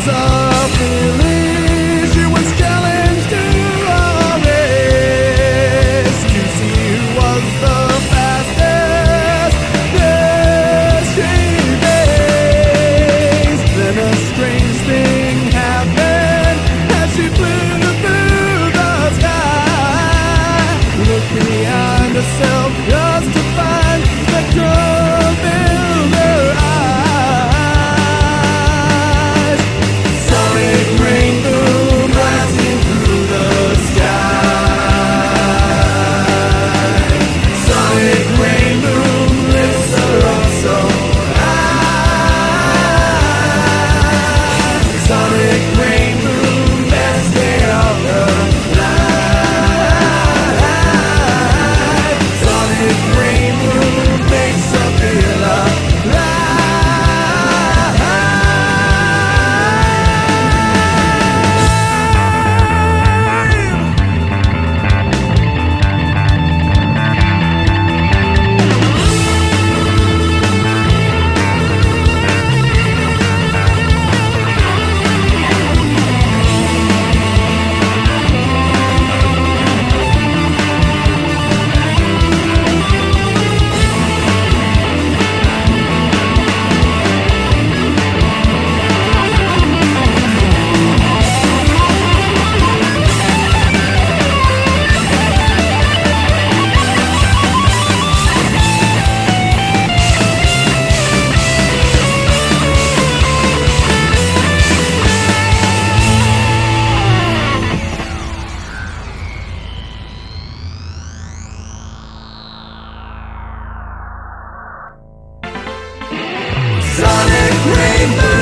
a feeling. She was challenged to a race to see who was the fastest. Yes, she raced. Then a strange thing happened as she flew through the sky. Looked behind herself just to find the drum filled her eyes. Sonic rainbow blasting through the sky. Sonic rainbow lifts her up so high. Sonic rainbow, best day of her life. Sonic rainbow makes her feel alive. Sonic rainbow.